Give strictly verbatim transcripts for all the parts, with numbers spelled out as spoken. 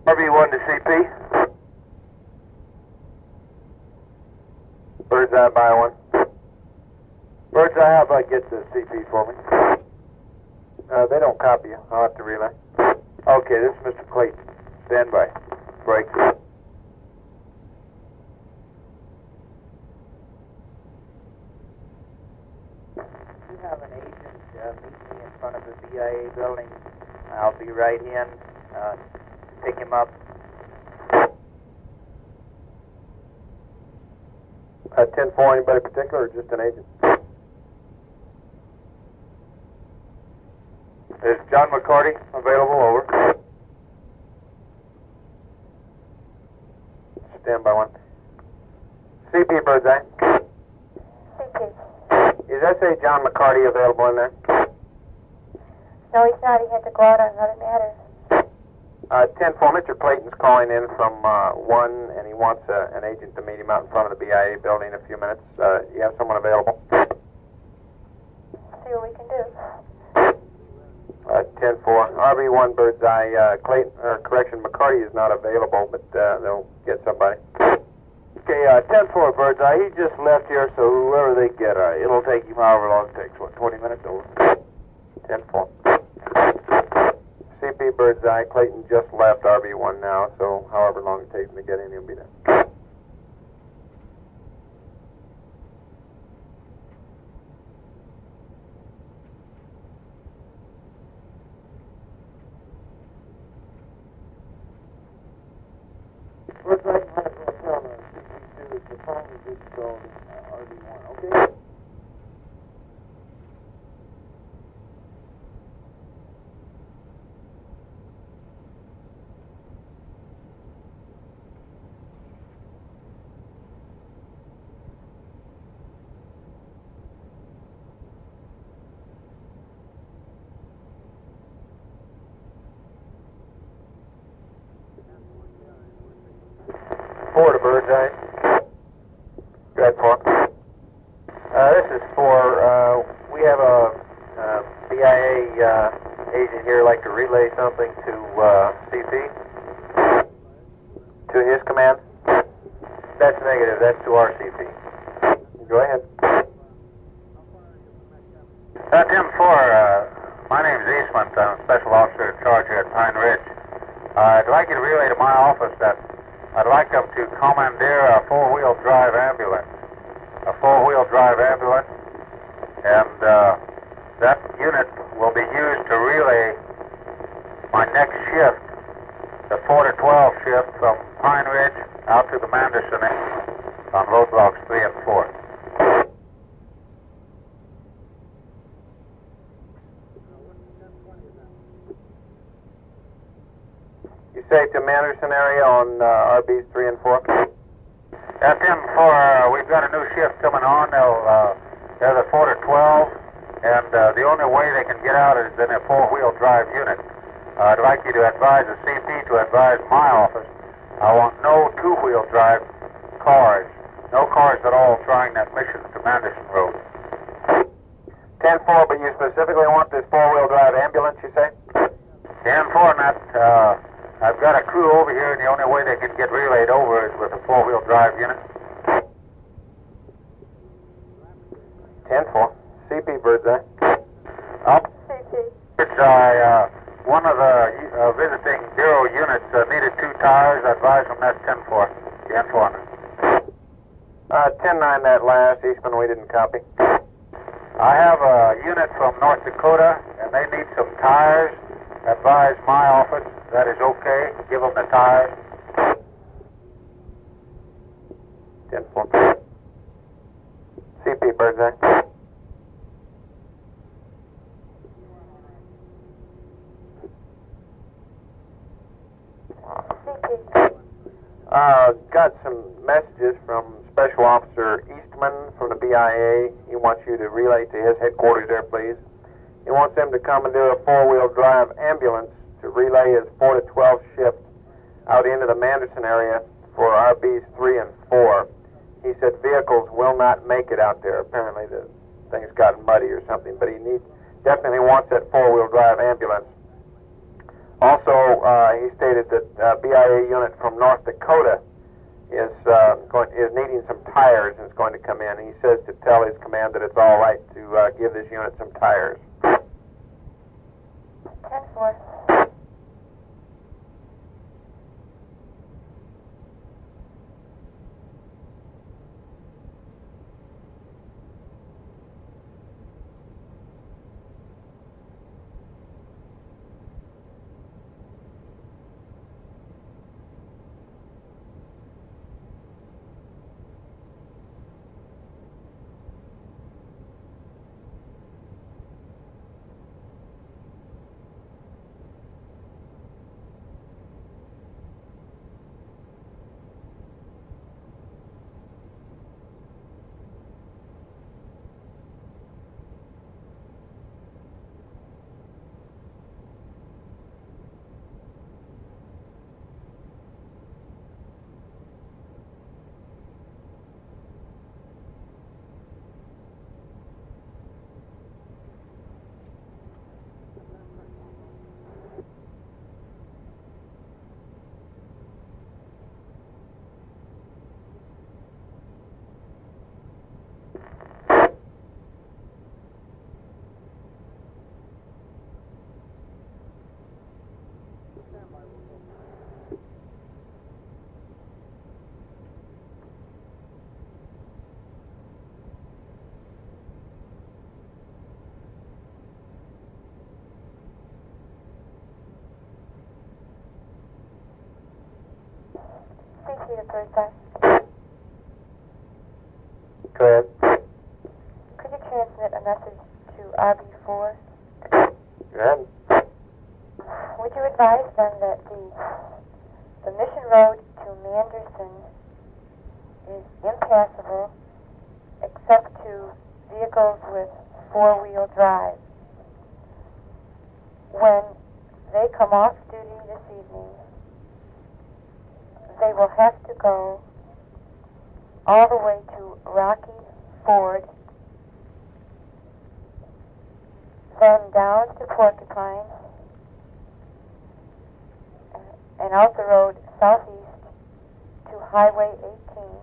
R V one to C P. Birdseye by one. Birdseye, how about get the C P for me? Uh, they don't copy you. I'll have to relay. Okay, this is Mister Clayton. Stand by. Break. You have an agent uh, meet me in front of the B I A building. I'll be right in uh, to pick him up. Uh, ten four, anybody particular or just an agent? Is John McCarty available? Over. Stand by one. C P Birdseye. C P. Is S A John McCarty available in there? No, he's not. He had to go out on another matter. Uh, ten four, Mister Clayton's calling in from uh, one, and he wants uh, an agent to meet him out in front of the B I A building in a few minutes. Uh, you have someone available? See what we can do. Uh, ten four, R V one Birdseye, uh, Clayton, or correction, McCarty is not available, but uh, they'll get somebody. Okay, uh, ten four Birdseye, he just left here, so whoever they get, uh, it'll take him however long it takes. What, twenty minutes? Over. ten four. C P Birdseye, Clayton just left R V one now, so however long it takes him to get in, he'll be there. Looks like my tell me C P two is the phone is just on uh, R V one, okay? Four to Birdseye. Go ahead, four. Uh, this is for, uh, we have a uh, B I A uh, agent here like to relay something to uh, C P. To his command? That's negative. That's to our C P. Go ahead. Uh, ten four, uh, my name is Eastman. I'm a special officer in charge here at Pine Ridge. Uh, I'd like you to relay to my office that I'd like them to commandeer a four-wheel drive ambulance. A four-wheel drive ambulance. And uh, that unit will be used to relay my next shift, the four to twelve shift from Pine Ridge out to the Manderson on roadblocks three and four. You say to Manderson area on uh, R Bs three and four? F M four, uh, we've got a new shift coming on. They'll, uh, they're the four to twelve, and uh, the only way they can get out is in a four-wheel drive unit. Uh, I'd like you to advise the C P to advise my office. I want no two-wheel drive cars, no cars at all trying that mission to Manderson Road. ten four, but you specifically want this four-wheel drive ambulance, you say? ten four, Nat. Uh, I've got a crew over here, and the only way they can get relayed over is with a four-wheel drive unit. ten four. C P Birdseye. Up. C P. Birdseye, uh, one of the uh, visiting Bureau units uh, needed two tires. I advised them that's ten four. ten four. Uh, ten nine that last, Eastman, we didn't copy. I have a unit from North Dakota, and they need some tires. Advise my office that is okay. Give them the tires. ten four. C P Birdseye. C P. Uh, got some messages from Special Officer Eastman from the B I A. He wants you to relay to his headquarters there, please. He wants them to come and do a four-wheel drive ambulance to relay his four to twelve shift out into the Manderson area for R Bs three and four. He said vehicles will not make it out there. Apparently the thing's gotten muddy or something, but he needs, definitely wants that four-wheel drive ambulance. Also, uh, he stated that uh, B I A unit from North Dakota is uh, going is needing some tires and is going to come in. He says to tell his command that it's all right to uh, give this unit some tires. ten four. C T to Birdseye. Go ahead. Could you transmit a message to R B four? Go ahead. Would you advise them that the the Mission Road to Manderson is impassable except to vehicles with four-wheel drive? When they come off duty this evening, they will have to go all the way to Rocky Ford, then down to Porcupine, and out the road southeast to Highway eighteen,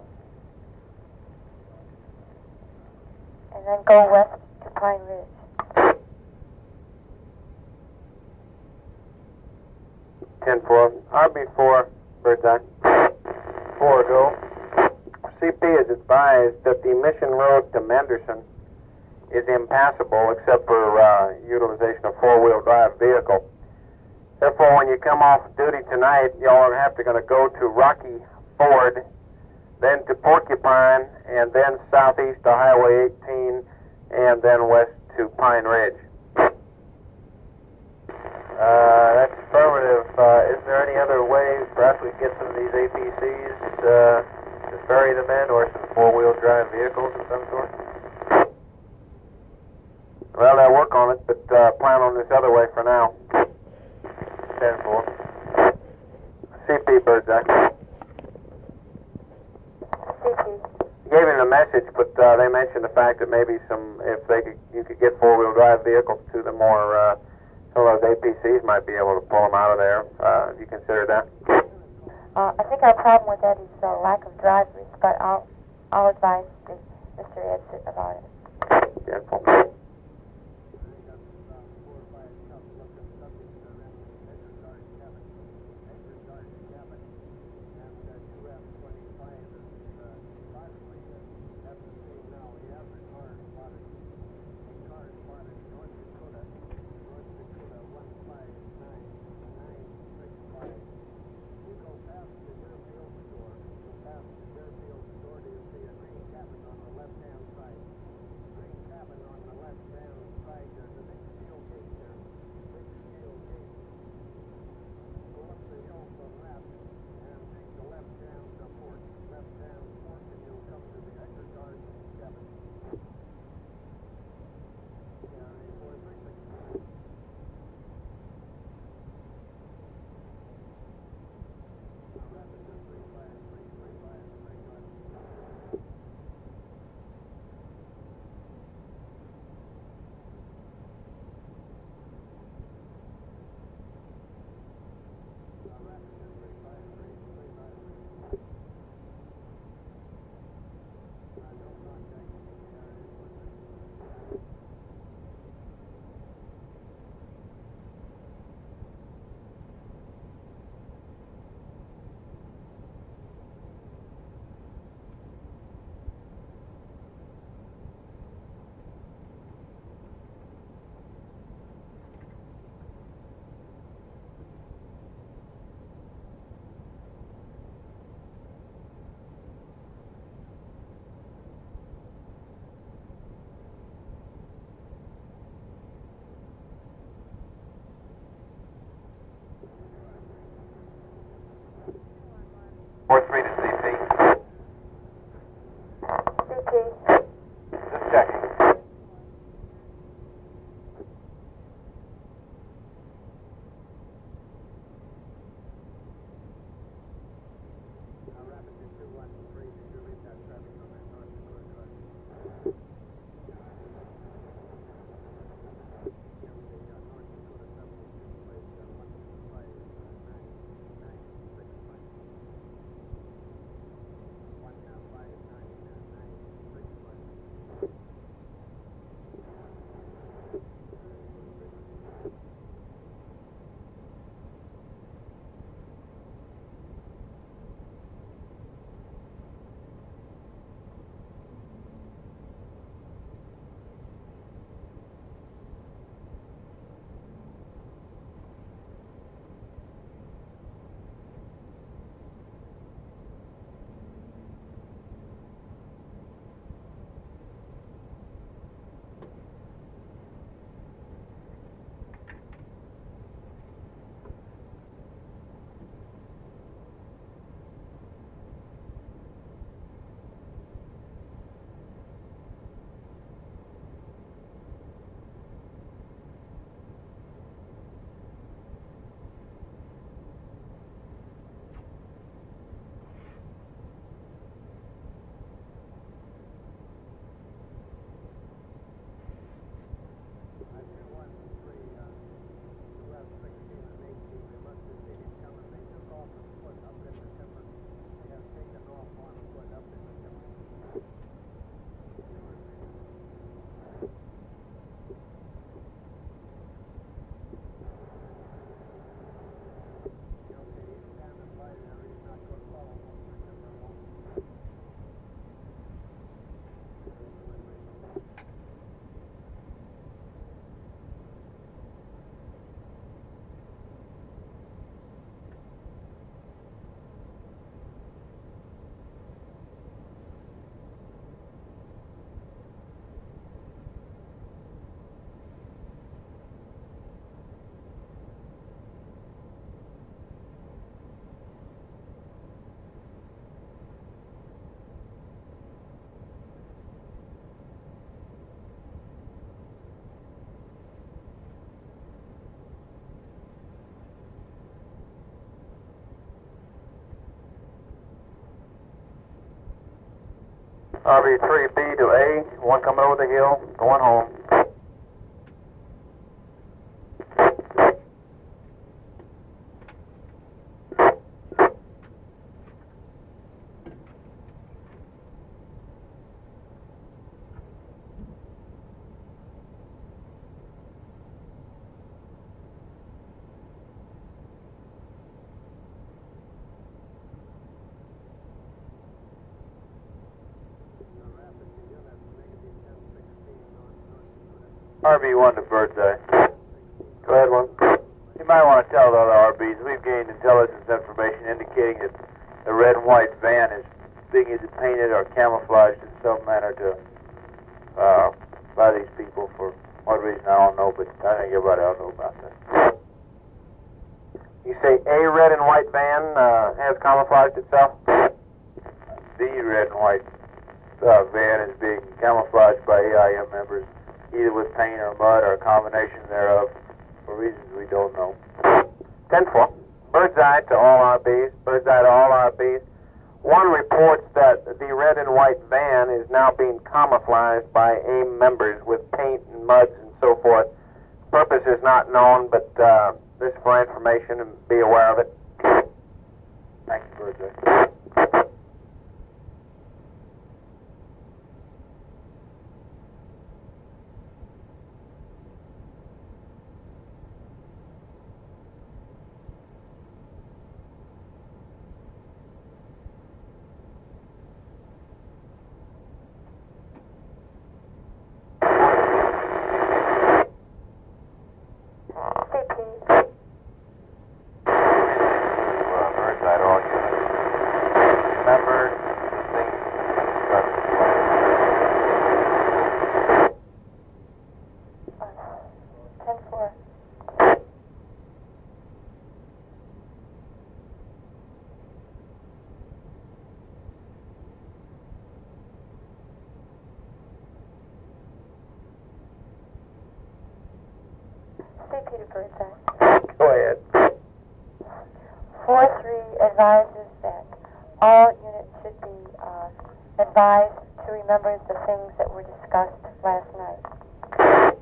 and then go west to Pine Ridge. ten four. R B four, Birdseye. four, go. C P is advised that the Mission Road to Manderson is impassable except for uh, utilization of four-wheel drive vehicle. Therefore, when you come off duty tonight, y'all are have to going to go to Rocky Ford, then to Porcupine, and then southeast to Highway eighteen, and then west to Pine Ridge. Uh, that's affirmative. Uh, is there any other way perhaps we can get some of these A P Cs uh, to ferry them in, or some four-wheel drive vehicles of some sort? Well, they'll work on it, but uh, plan on this other way for now. ten four. C P, Birdseye. C P. Gave him a message, but uh, they mentioned the fact that maybe some, if they could, you could get four-wheel drive vehicles to them, or uh, some of those A P Cs might be able to pull them out of there. Uh, have you considered that? Uh, I think our problem with that is uh, lack of drivers, but I'll I'll advise the, Mister Edson about it. Careful. Cabin on R B three B to A, one coming over the hill, going home. R B one to Birdseye. Go ahead, one. You might want to tell the other R Bs we've gained intelligence information indicating that the red and white van is being either painted or camouflaged in some manner to uh, by these people for what reason I don't know, but I think everybody ought to know about that. You say a red and white van uh, has camouflaged itself? The red and white uh, van is being camouflaged by A I M members, either with paint or mud or a combination thereof, for reasons we don't know. ten four. Birdseye to all R Bs. Birdseye to all R Bs. One reports that the red and white van is now being camouflaged by A I M members with paint and muds and so forth. Purpose is not known, but uh, this is for information and be aware of it. Thank you, Birdseye. C P to Birdseye. Go ahead. four three advises that all units should be uh, advised to remember the things that were discussed last night.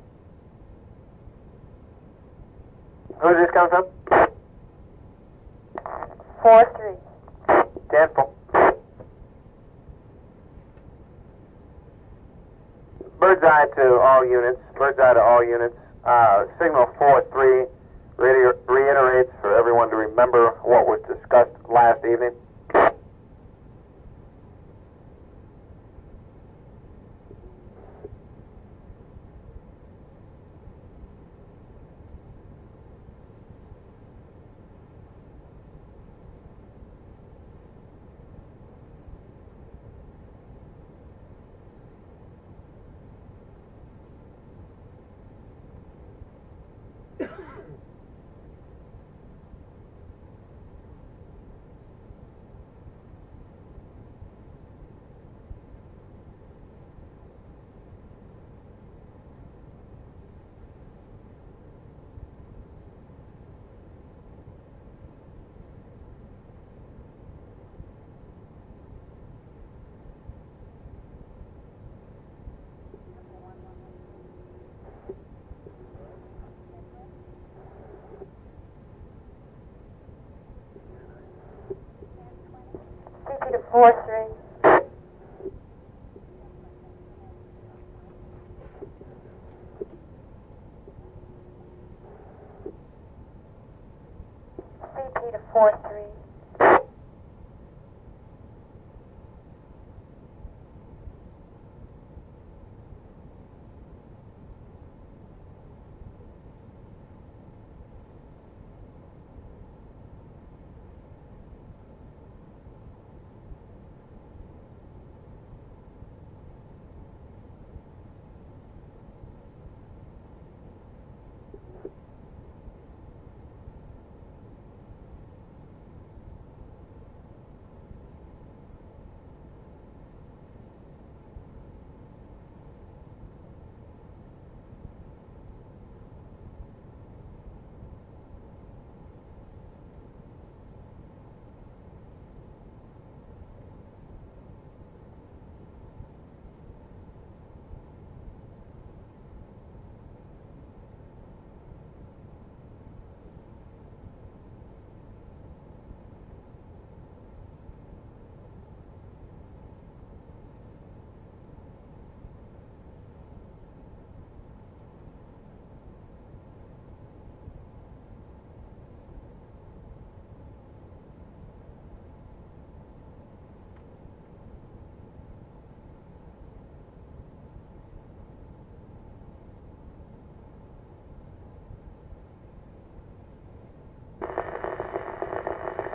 Who's this coming from? four three. ten four. Birdseye to all units. Birdseye to all units. Uh, signal four three reiter- reiterates for everyone to remember what was discussed last evening. C P to four three. C P to four three.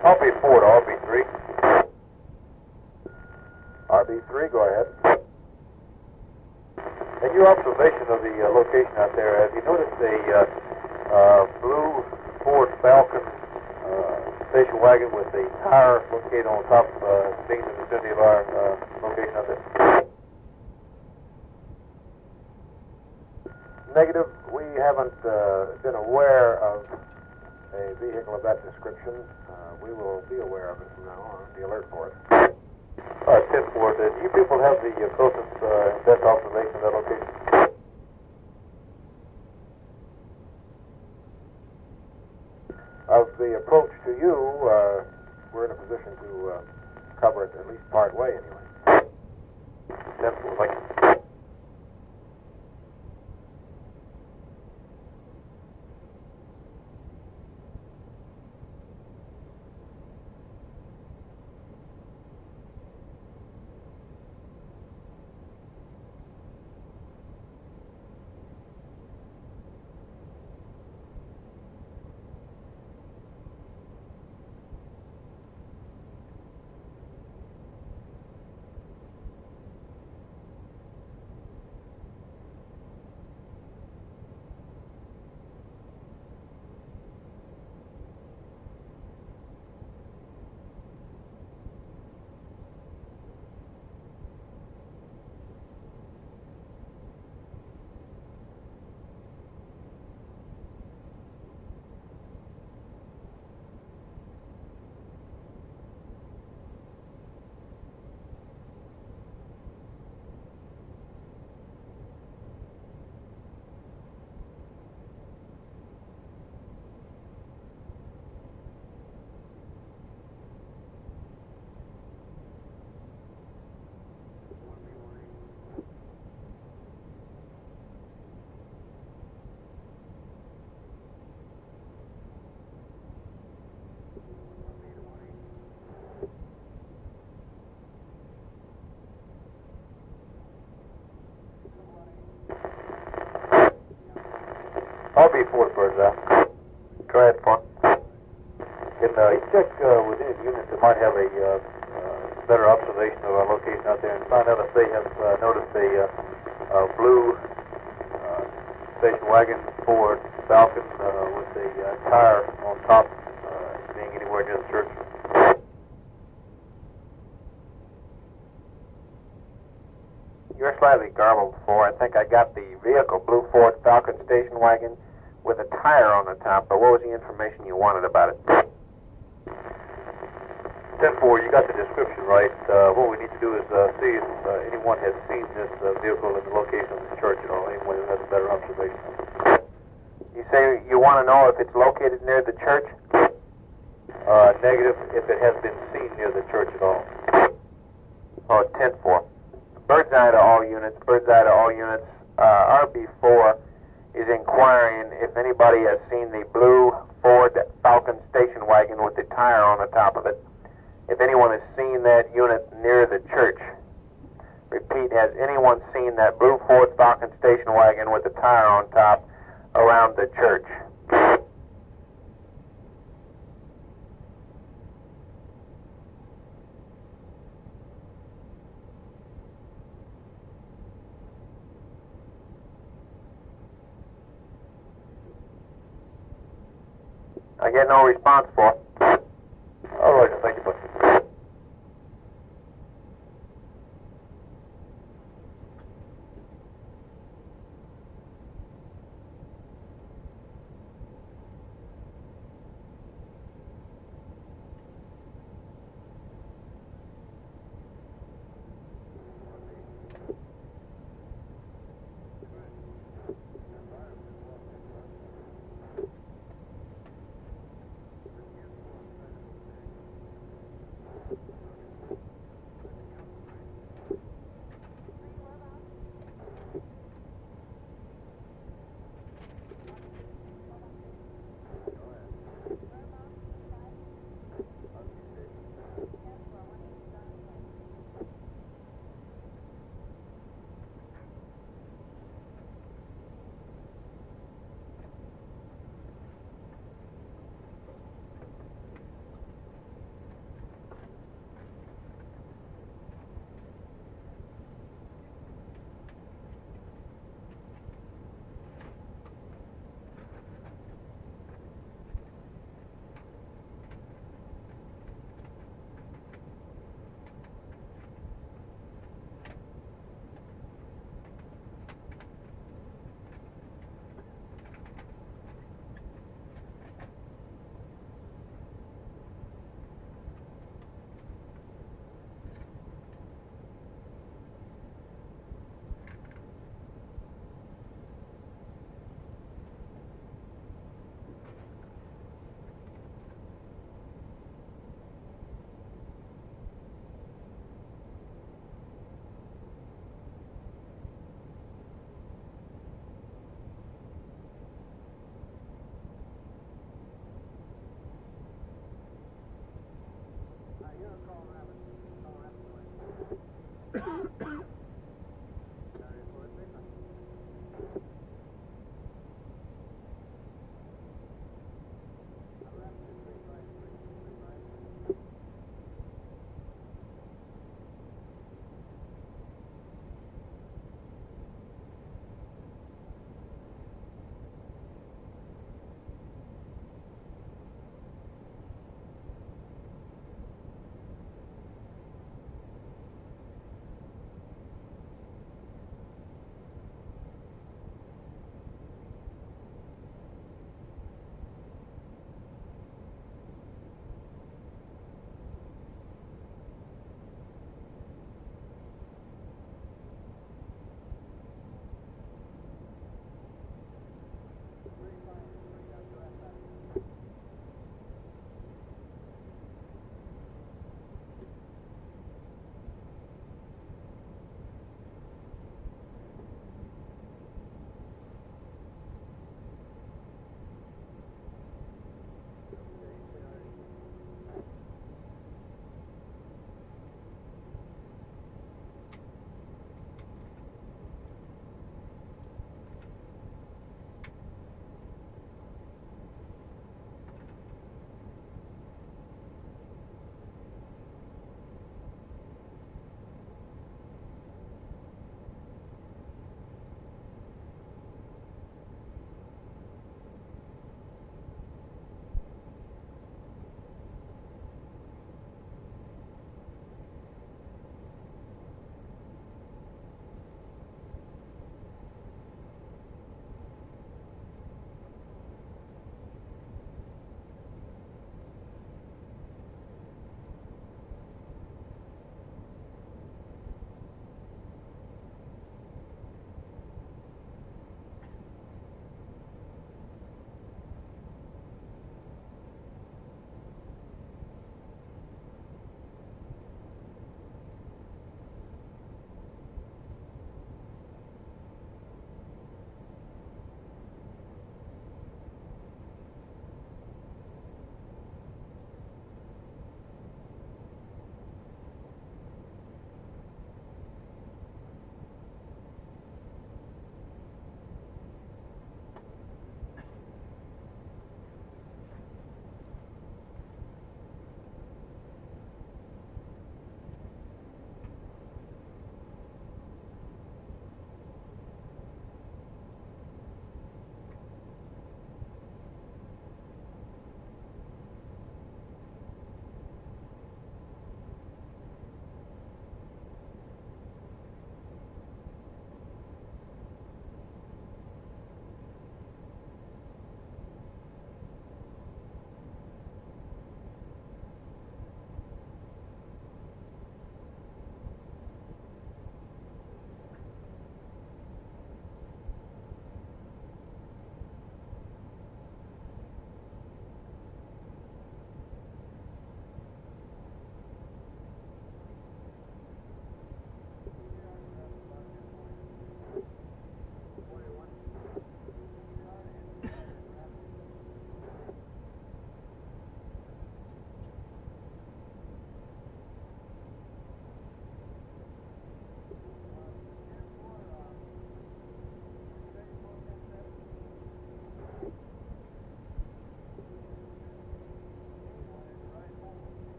R B four to R B three. R B three, go ahead. In your observation of the uh, location out there, have you noticed a uh, uh, blue Ford Falcon uh, station wagon with a tire located on top, uh, being in the vicinity of our uh, location out there? Negative. We haven't uh, been aware of a vehicle of that description. Uh, we will be aware of it from now on. Be alert for it. Uh, ten four, do you people have the uh, closest uh, and best observation of that location? Of the approach to you, uh, we're in a position to uh, cover it at least part way anyway. ten four, thank you. R B four, Birdseye. Go ahead, Fun. Can uh, you check uh, with any units that might have a uh, uh, better observation of our location out there and find out if they have uh, noticed a uh, uh, blue uh, station wagon Ford Falcon uh, with a uh, tire on top uh, being anywhere near the church? You're slightly garbled for. I think I got the vehicle, blue Ford Falcon station wagon with a tire on the top, but what was the information you wanted about it? ten four, you got the description right. Uh, what we need to do is uh, see if uh, anyone has seen this uh, vehicle in the location of the church at all, anyone who has a better observation. You say you want to know if it's located near the church? Uh, negative, if it has been seen near the church at all. Oh, ten four. Birdseye to all units, Birdseye to all units. Uh, R B four is inquiring if anybody has seen the blue Ford Falcon station wagon with the tire on the top of it. If anyone has seen that unit near the church. Repeat, has anyone seen that blue Ford Falcon station wagon with the tire on top around the church? I get no response for. All right, thank you, buddy.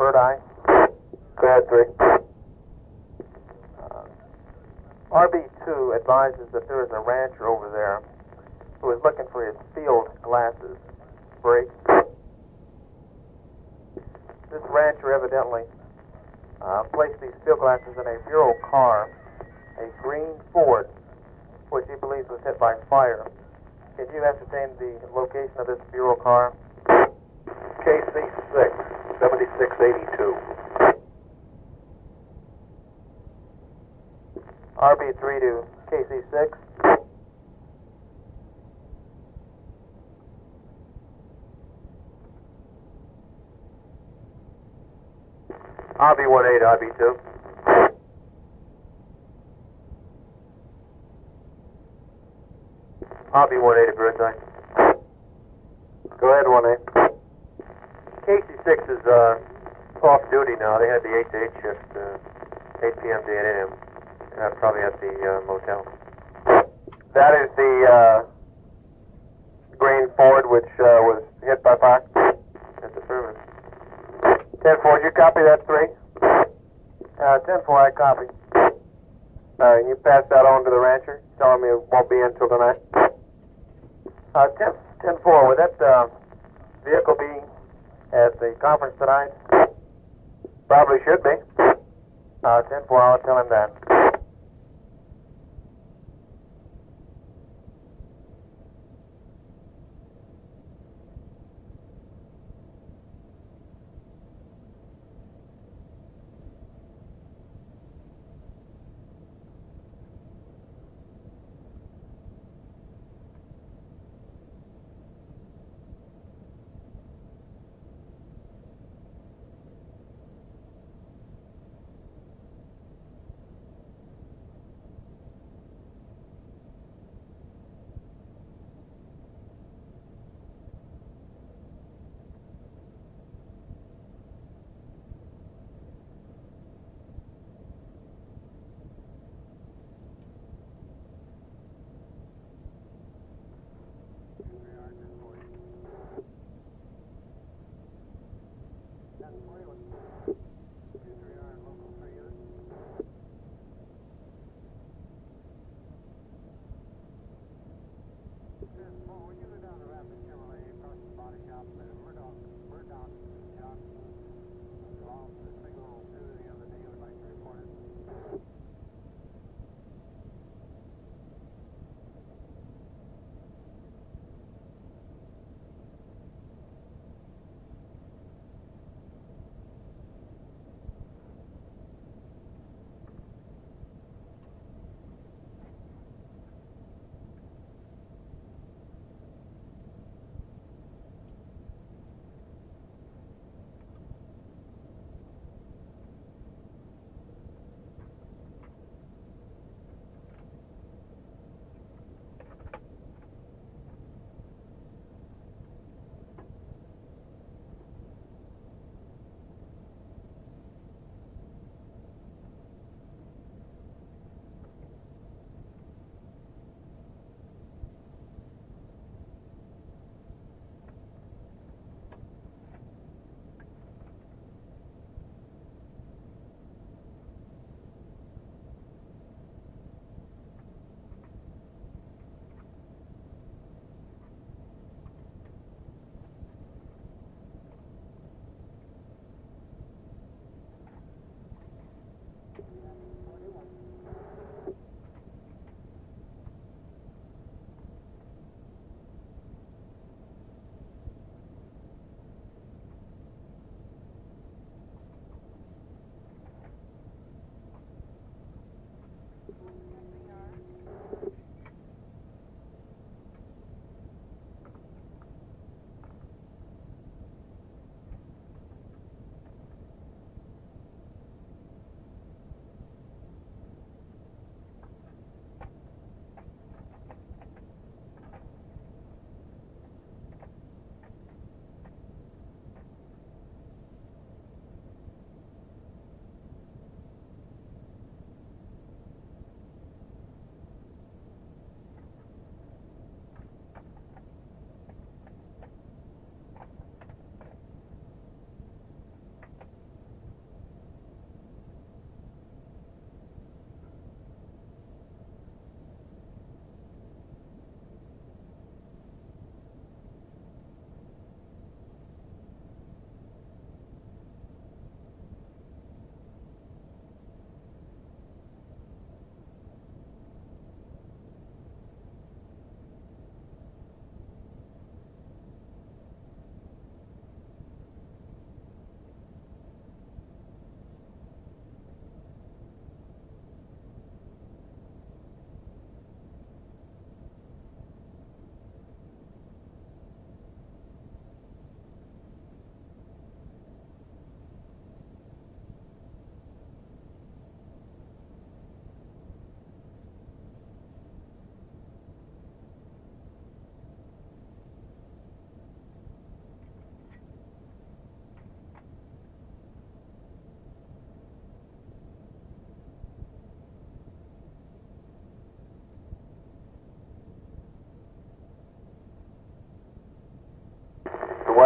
Bird Eye. Go ahead, three. Uh, R B two advises that there is a rancher over there who is looking for his field glasses. Break. This rancher evidently uh, placed these field glasses in a Bureau car, a green Ford, which he believes was hit by fire. Can you ascertain the location of this Bureau car? K C six, seventy-six eighty-two. R B three to K C six. R B one eight, R B two. R B one eight at Birdseye. Go ahead, one eight. K C six is uh, off duty now. They had the eight to eight shift, uh, eight p.m. to eight a.m. Uh, probably at the uh, motel. That is the uh, green Ford which uh, was hit by fire. That's affirmative. ten four, did you copy that three? Uh, ten four, I copy. All right, and you pass that on to the rancher, telling me it won't be in until tonight? Uh, ten four, would that uh, vehicle be at the conference tonight? Probably should be. Uh, ten four, I'll tell him that.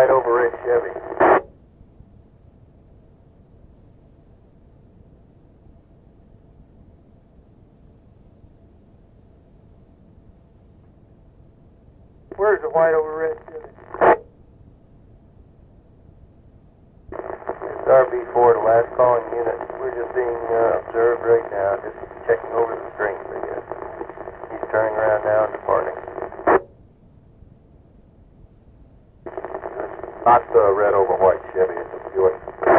white over red Chevy. Where's the white over red Chevy? It's R B four, the last calling unit. We're just being uh, observed right now, just checking over the strings, I guess. He's turning around now and departing. Not the red over white Chevy, it's a Buick.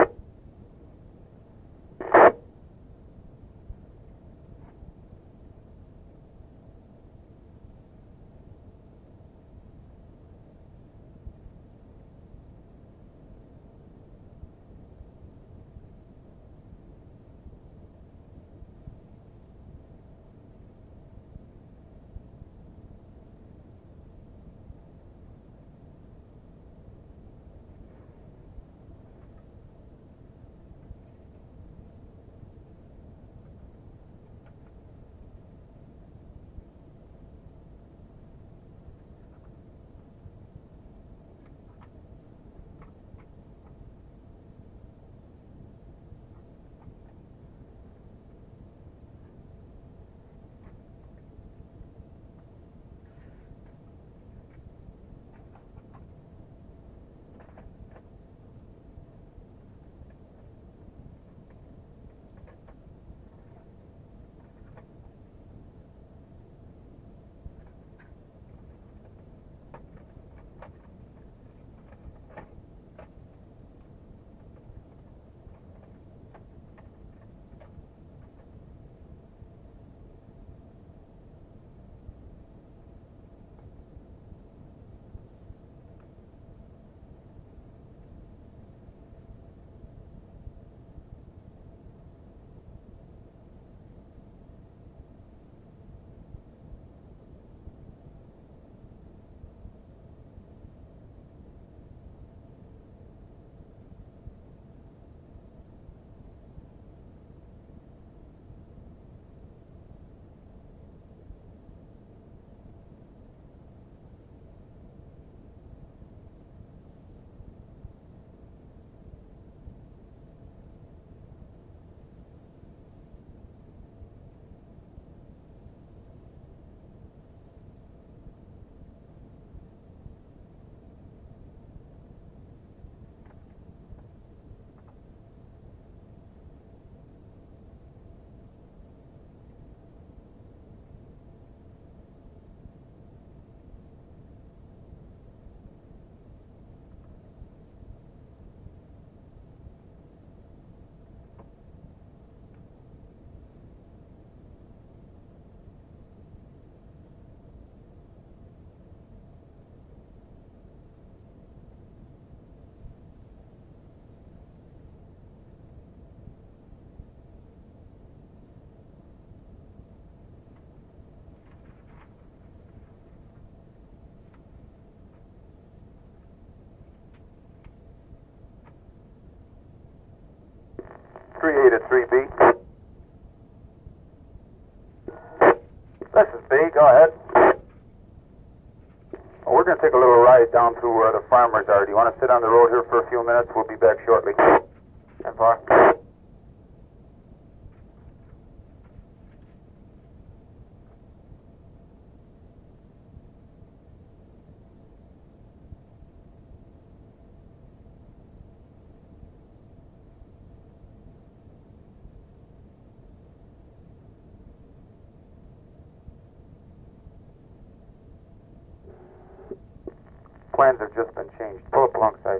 three eight at three B. This is B, go ahead. Well, we're going to take a little ride down to where the farmers are. Do you want to sit on the road here for a few minutes? We'll be back shortly. ten four. Plans have just been changed. Pull up alongside.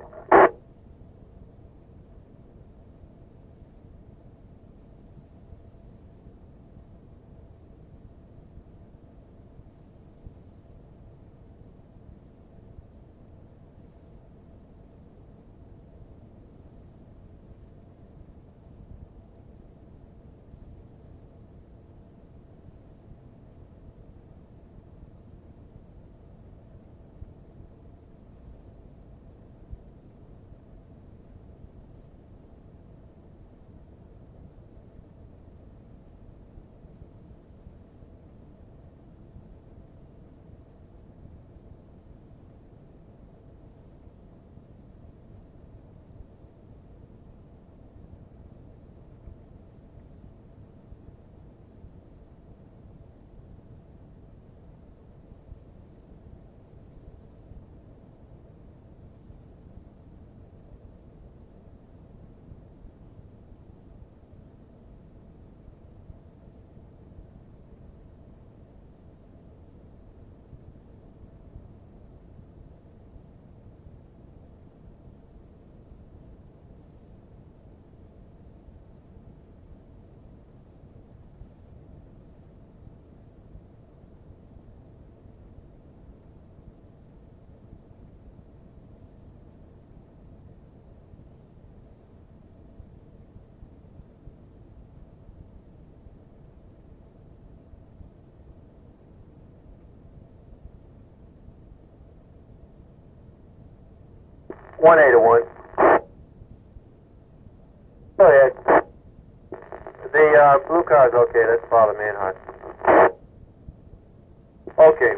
One eight to one. Go ahead. The uh, blue car's okay. That's Father Manhart. Okay.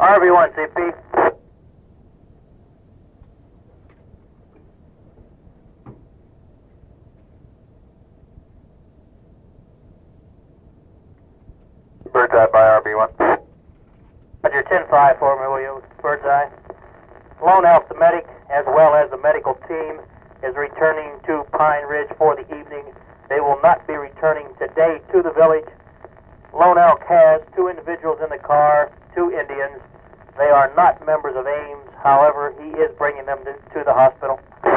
R B one, C P. Birdseye by R B one. Roger, ten five for me, will you? Birdseye. Lone Elk, the medic, as well as the medical team, is returning to Pine Ridge for the evening. They will not be returning today to the village. Lone Elk has two individuals in the car, two Indians. They are not members of Ames. However, he is bringing them to, to the hospital.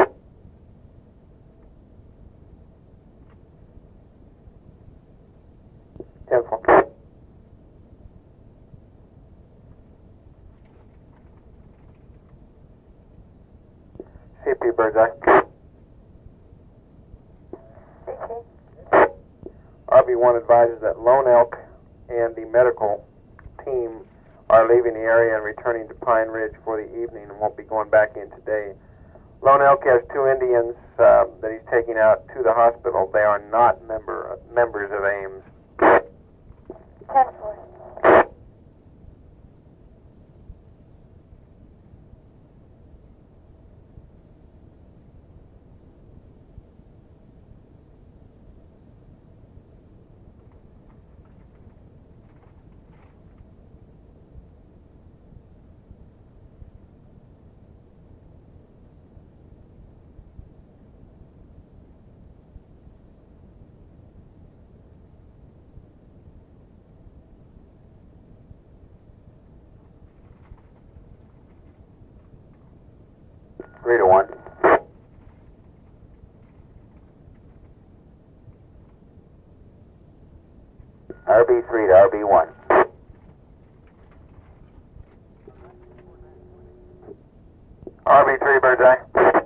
ten four. C P Birdseye. C P. R B one advises that Lone Elk and the medical team are leaving the area and returning to Pine Ridge for the evening and won't be going back in today. Lone Elk has two Indians uh, that he's taking out to the hospital. They are not member members of Ames. ten four. Three to one. R B three to R B one. R B three Birdseye.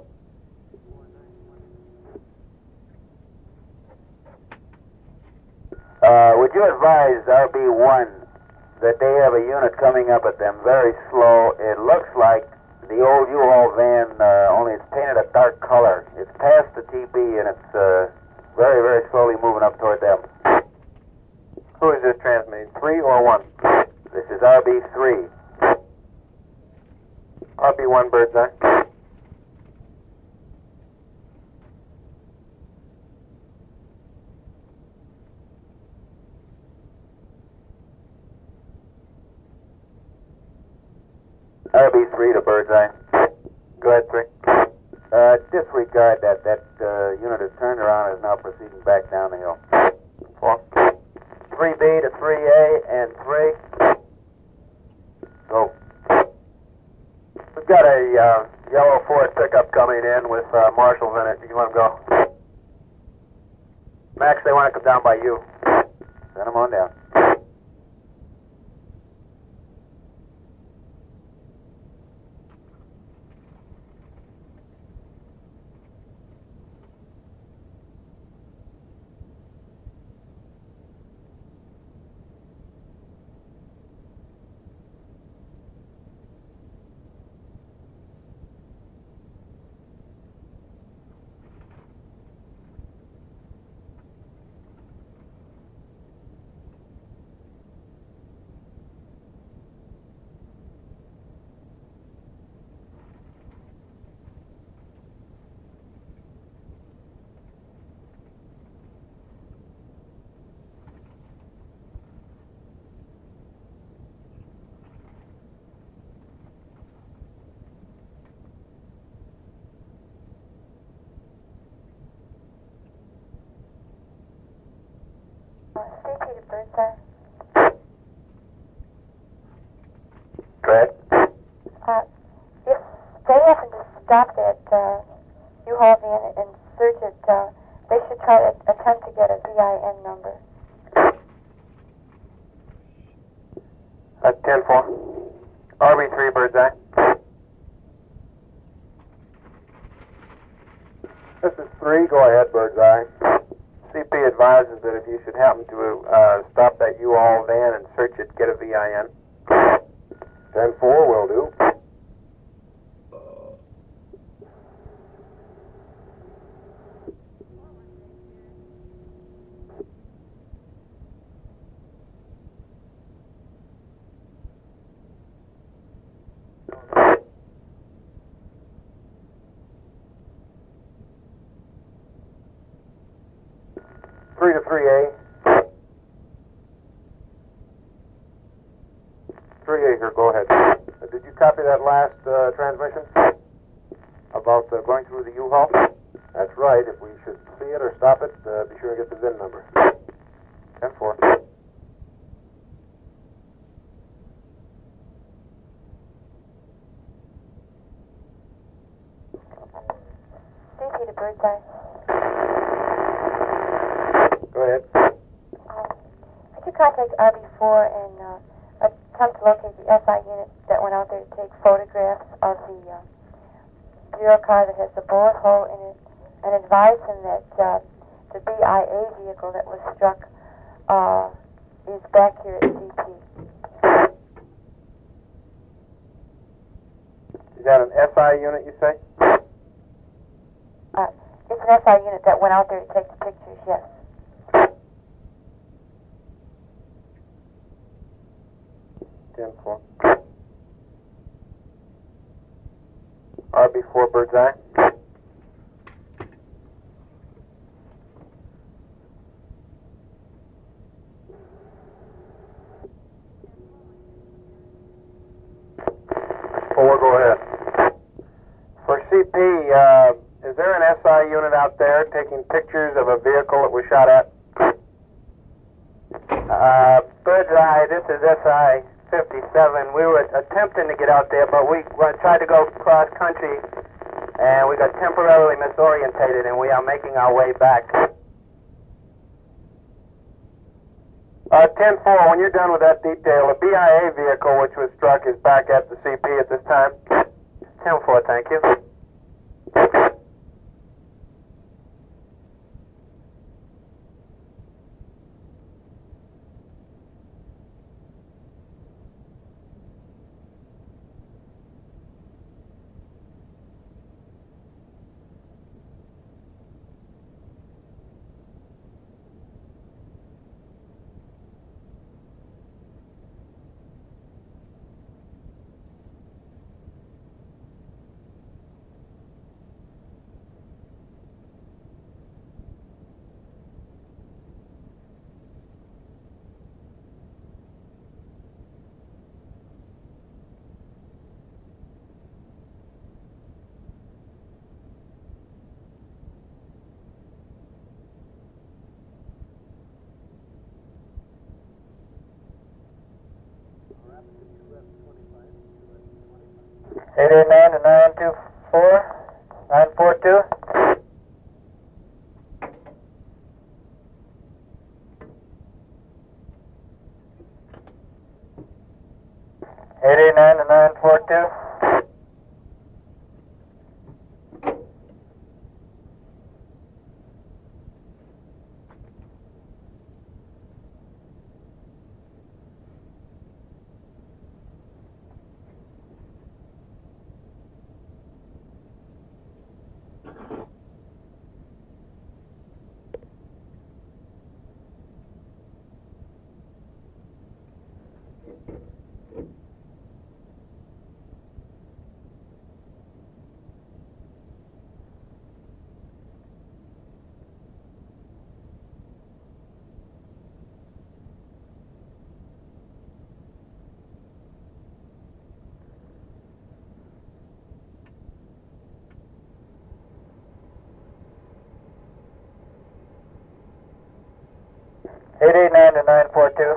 Uh, would you advise R B one that they have a unit coming up at them very slow? It looks like the old U-Haul van, uh, only it's painted a dark color. It's past the T B and it's uh, very, very slowly moving up toward them. Who is this transmitting? Three or one? This is R B three. R B one Birdseye. R B three to Birdseye. Go ahead, three. Uh, disregard that. That uh, unit is turned around and is now proceeding back down the hill. Four. three B to three A and three. Go. We've got a uh, yellow Ford pickup coming in with uh, marshals in it. You want to go? Max, they want to come down by you. Send them on down. C P to Birdseye. Go ahead. Uh, if they happen to stop that uh, U-Haul van and search it, uh, they should try to attempt to get a V I N number. That's ten four. R B three Birdseye. This is three. Go ahead, Birdseye. C P advises that if you should happen to uh, stop that U-Haul van and search it, get a V I N. ten four will do. three A. three A here, go ahead. Uh, did you copy that last uh, transmission? About uh, going through the U-Haul? That's right. If we should see it or stop it, uh, be sure to get the V I N number. ten four. Stacy to Birdseye. Go ahead. Um, could you contact R B four and uh, attempt to locate the S I unit that went out there to take photographs of the uh, Bureau car that has the bullet hole in it, and advise him that uh, the B I A vehicle that was struck uh, is back here at C P. Is that an S I unit, you say? Uh, it's an S I unit that went out there to take the pictures, yes. ten four. R B four Birdseye. Four, go ahead. For C P, uh, is there an S I unit out there taking pictures of a vehicle that was shot at? Uh, Birdseye, this is S I fifty-seven. We were attempting to get out there, but we uh, tried to go cross country, and we got temporarily misorientated, and we are making our way back. Uh, ten four, when you're done with that detail, the B I A vehicle which was struck is back at the C P at this time. ten four, thank you. eight eight nine to nine two four, nine four two. eight eight nine to nine four two. eight eight nine to nine four two.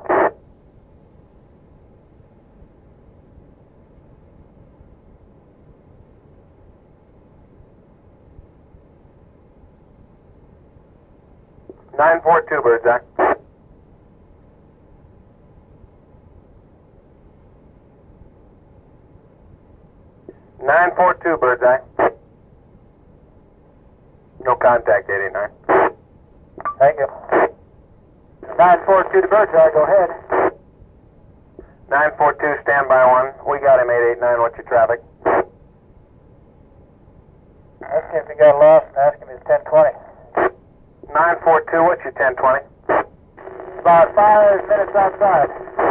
nine four two, Birdseye. nine four two, Birdseye. No contact, eight eight nine. Thank you. nine four two to Birdseye, go ahead. nine four two, standby one. We got him, eight eight nine. What's your traffic? Ask him if he got lost and ask him his ten twenty. nine four two, what's your ten twenty? About five minutes outside.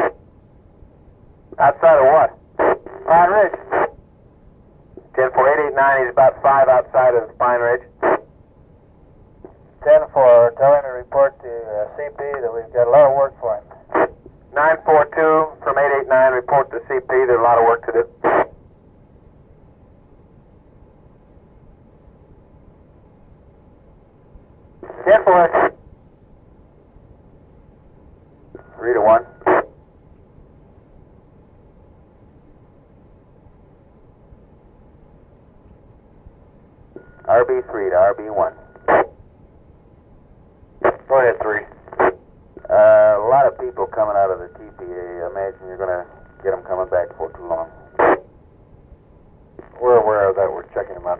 Outside of what? Pine Ridge. ten four, eight eight nine, he's about five outside of Pine Ridge. ten four, tell him to report to uh, C P that we've got a lot of work for him. nine four two from eight eight nine, report to C P. There's a lot of work to do. ten four. three to one. R B three to R B one. Go ahead, three. Uh, a lot of people coming out of the T P A. I imagine you're going to get them coming back for too long. We're aware of that. We're checking them out.